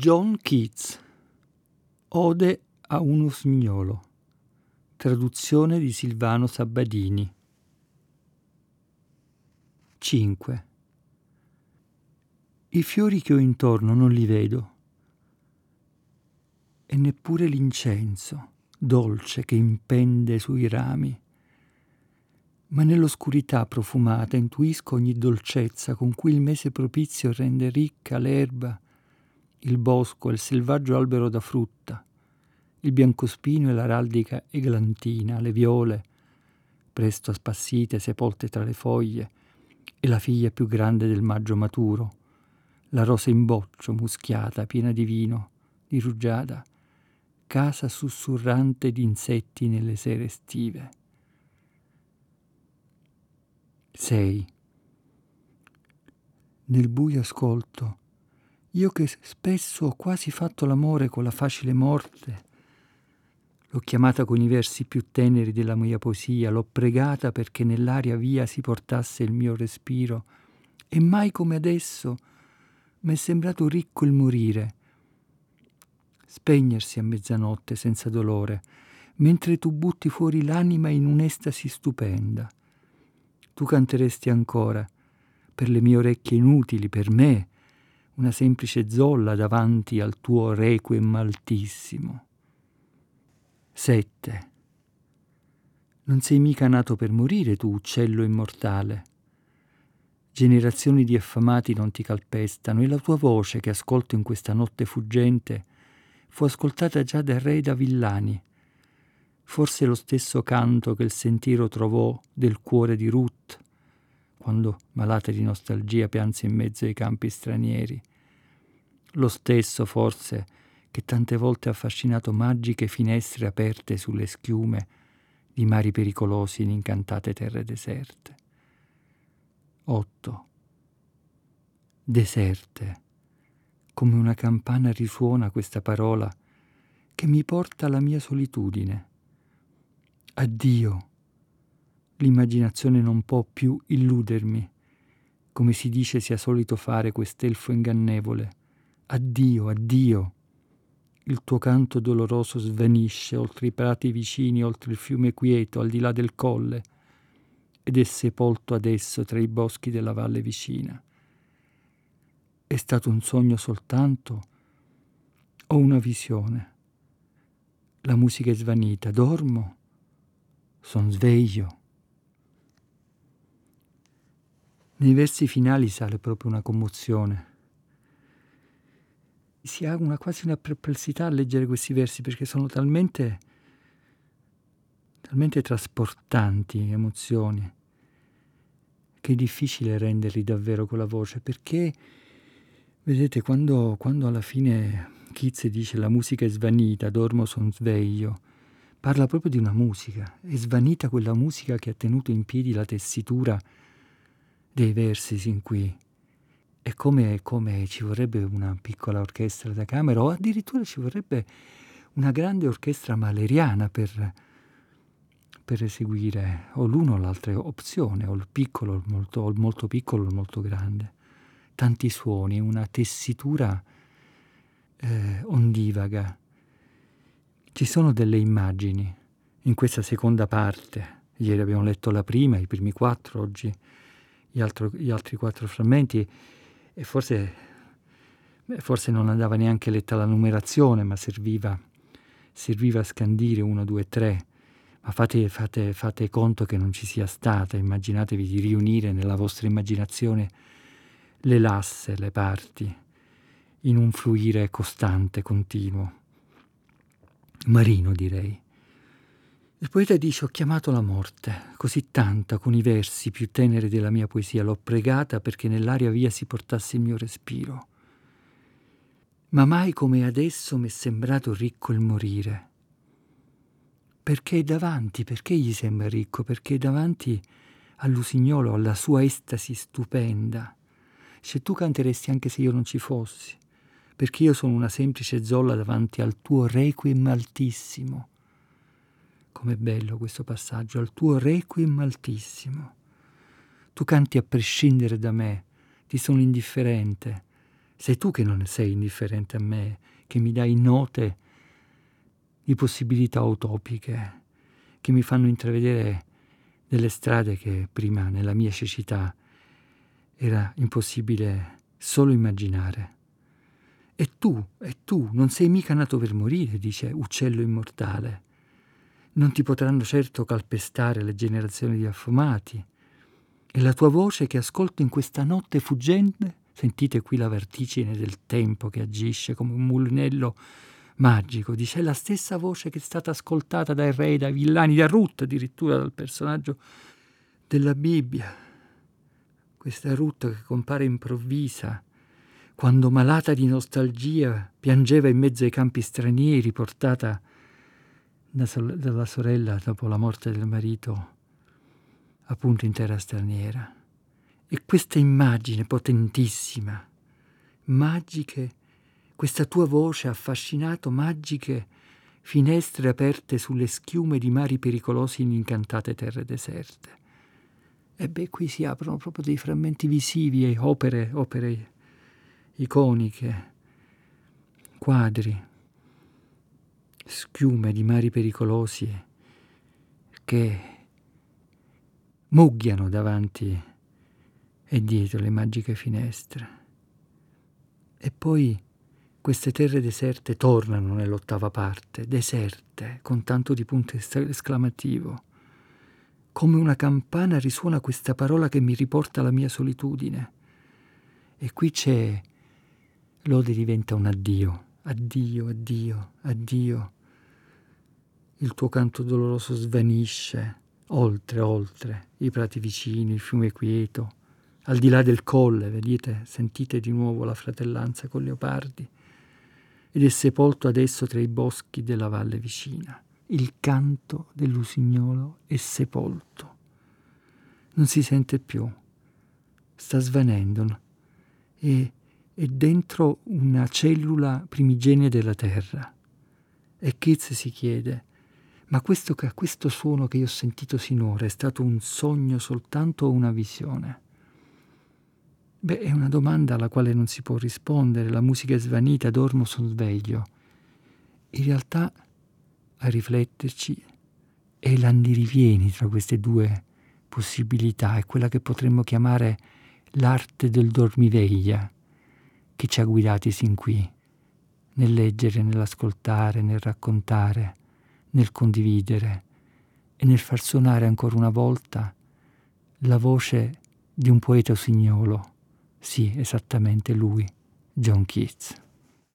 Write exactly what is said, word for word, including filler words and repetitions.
John Keats, Ode a un usignolo, traduzione di Silvano Sabbadini. cinque. I fiori che ho intorno non li vedo, e neppure l'incenso dolce che impende sui rami, ma nell'oscurità profumata intuisco ogni dolcezza con cui il mese propizio rende ricca l'erba, il bosco e il selvaggio albero da frutta, il biancospino e l'araldica eglantina, le viole, presto spassite, sepolte tra le foglie, e la figlia più grande del maggio maturo, la rosa in boccio, muschiata, piena di vino, di rugiada, casa sussurrante di insetti nelle sere estive. sei. Nel buio ascolto, io che spesso ho quasi fatto l'amore con la facile morte, l'ho chiamata con i versi più teneri della mia poesia, l'ho pregata perché nell'aria via si portasse il mio respiro, e mai come adesso m'è sembrato ricco il morire, spegnersi a mezzanotte senza dolore, mentre tu butti fuori l'anima in un'estasi stupenda. Tu canteresti ancora, per le mie orecchie inutili, per me, una semplice zolla davanti al tuo requiem altissimo. sette. Non sei mica nato per morire tu, uccello immortale. Generazioni di affamati non ti calpestano, e la tua voce che ascolto in questa notte fuggente fu ascoltata già da re e da villani. Forse lo stesso canto che il sentiero trovò del cuore di Ruth, quando, malata di nostalgia, pianse in mezzo ai campi stranieri. Lo stesso, forse, che tante volte ha affascinato magiche finestre aperte sulle schiume di mari pericolosi in incantate terre deserte. otto. Deserte. Come una campana risuona questa parola che mi porta alla mia solitudine. Addio. L'immaginazione non può più illudermi, come si dice sia solito fare quest'elfo ingannevole. Addio, addio. Il tuo canto doloroso svanisce oltre i prati vicini, oltre il fiume quieto, al di là del colle, ed è sepolto adesso tra i boschi della valle vicina. È stato un sogno soltanto o una visione? La musica è svanita, dormo, son sveglio. Nei versi finali sale proprio una commozione. Si ha una, quasi una perplessità a leggere questi versi perché sono talmente, talmente trasportanti emozioni che è difficile renderli davvero con la voce, perché, vedete, quando, quando alla fine Keats dice la musica è svanita, dormo, son sveglio, parla proprio di una musica, è svanita quella musica che ha tenuto in piedi la tessitura dei versi sin qui. È come, come ci vorrebbe una piccola orchestra da camera, o addirittura ci vorrebbe una grande orchestra mahleriana per, per eseguire o l'uno o l'altra opzione, o il piccolo, o il molto, o il molto piccolo o il molto grande. Tanti suoni, una tessitura eh, ondivaga. Ci sono delle immagini in questa seconda parte. Ieri abbiamo letto la prima, i primi quattro, oggi gli, altro, gli altri quattro frammenti, e forse, forse non andava neanche letta la numerazione, ma serviva, serviva a scandire uno, due, tre. Ma fate, fate, fate conto che non ci sia stata, immaginatevi di riunire nella vostra immaginazione le lasse, le parti, in un fluire costante, continuo, marino direi. Il poeta dice: ho chiamato la morte, così tanta, con i versi più teneri della mia poesia, l'ho pregata perché nell'aria via si portasse il mio respiro. Ma mai come adesso m'è sembrato ricco il morire. Perché è davanti, perché gli sembra ricco? Perché è davanti all'usignolo, alla sua estasi stupenda. Se tu canteresti anche se io non ci fossi, perché io sono una semplice zolla davanti al tuo requiem altissimo. Com'è bello questo passaggio, al tuo requiem altissimo. Tu canti a prescindere da me, ti sono indifferente, Sei tu che non sei indifferente a me, che mi dai note di possibilità utopiche, che mi fanno intravedere delle strade che prima, nella mia cecità, era impossibile solo immaginare. E tu, e tu, non sei mica nato per morire, dice uccello immortale. Non ti potranno certo calpestare le generazioni di affamati. E la tua voce che ascolto in questa notte fuggente, sentite qui la vertigine del tempo che agisce come un mulinello magico, dice, è la stessa voce che è stata ascoltata dai re, dai villani, da Ruth, addirittura dal personaggio della Bibbia. Questa Ruth che compare improvvisa, quando malata di nostalgia piangeva in mezzo ai campi stranieri, portata da sol- dalla sorella dopo la morte del marito, appunto in terra straniera. E questa immagine potentissima, magiche, questa tua voce ha affascinato magiche finestre aperte sulle schiume di mari pericolosi in incantate terre deserte. E beh, qui si aprono proprio dei frammenti visivi e opere, opere iconiche, quadri, schiume di mari pericolosi che muggiano davanti e dietro le magiche finestre. E poi queste terre deserte tornano nell'ottava parte, deserte, con tanto di punto esclamativo. Come una campana risuona questa parola che mi riporta alla mia solitudine. E qui c'è, l'ode diventa un addio, addio, addio, addio. Il tuo canto doloroso svanisce, oltre, oltre, i prati vicini, il fiume quieto, al di là del colle, vedete, sentite di nuovo la fratellanza con Leopardi, ed è sepolto adesso tra i boschi della valle vicina. Il canto dell'usignolo è sepolto. Non si sente più. Sta svanendo. È, è dentro una cellula primigenia della terra. E Keats si chiede, ma questo, questo suono che io ho sentito sinora è stato un sogno soltanto o una visione? Beh, è una domanda alla quale non si può rispondere. La musica è svanita, dormo, sono sveglio. In realtà, a rifletterci, è l'andirivieni tra queste due possibilità, è quella che potremmo chiamare l'arte del dormiveglia che ci ha guidati sin qui, nel leggere, nell'ascoltare, nel raccontare, nel condividere e nel far suonare ancora una volta la voce di un poeta usignolo. Sì, esattamente lui, John Keats.